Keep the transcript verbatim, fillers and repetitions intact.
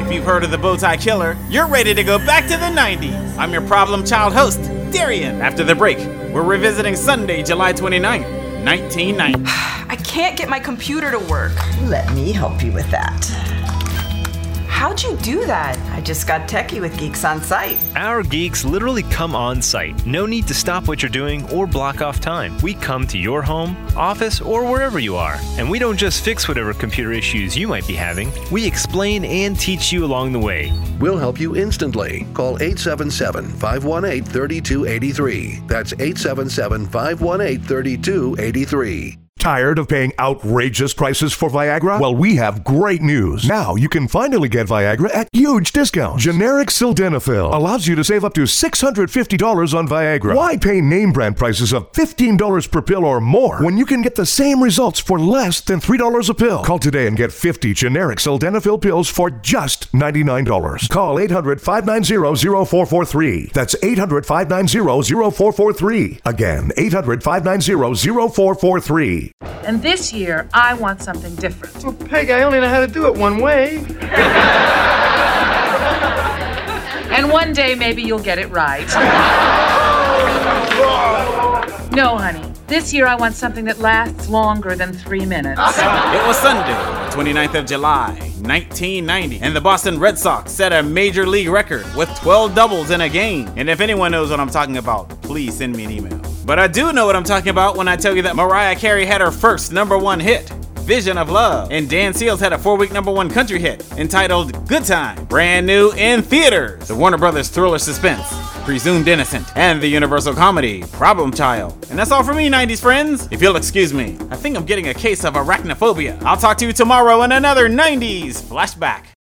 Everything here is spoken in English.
If you've heard of the Bowtie Killer, you're ready to go back to the nineties. I'm your problem child host, Darian. After the break, we're revisiting Sunday, July twenty-ninth, nineteen ninety. I can't get my computer to work. Let me help you with that. How'd you do that? I just got techie with Geeks on Site. Our geeks literally come on site. No need to stop what you're doing or block off time. We come to your home, office, or wherever you are. And we don't just fix whatever computer issues you might be having. We explain and teach you along the way. We'll help you instantly. Call eight seven seven, five one eight, three two eight three. That's eight seven seven, five one eight, three two eight three. Tired of paying outrageous prices for Viagra? Well, we have great news. Now you can finally get Viagra at huge discounts. Generic Sildenafil allows you to save up to six hundred fifty dollars on Viagra. Why pay name brand prices of fifteen dollars per pill or more when you can get the same results for less than three dollars a pill? Call today and get fifty generic Sildenafil pills for just ninety-nine dollars. Call eight hundred, five nine zero, zero four four three. That's eight hundred, five nine zero, zero four four three. Again, eight hundred, five nine zero, zero four four three. And this year, I want something different. Well, Peg, I only know how to do it one way. And one day, maybe you'll get it right. No, honey. This year, I want something that lasts longer than three minutes. It was Sunday, the twenty-ninth of July, nineteen ninety, and the Boston Red Sox set a major league record with twelve doubles in a game. And if anyone knows what I'm talking about, please send me an email. But I do know what I'm talking about when I tell you that Mariah Carey had her first number one hit, Vision of Love, and Dan Seals had a four-week number one country hit entitled Good Time, brand new in theaters. The Warner Brothers thriller suspense, Presumed Innocent, and the Universal comedy, Problem Child. And that's all for me, nineties friends. If you'll excuse me, I think I'm getting a case of arachnophobia. I'll talk to you tomorrow in another nineties Flashback.